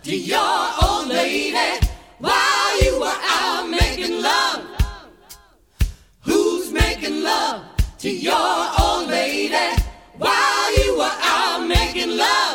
to your old lady while you were out making love? Who's making love to your old lady while you were out making love?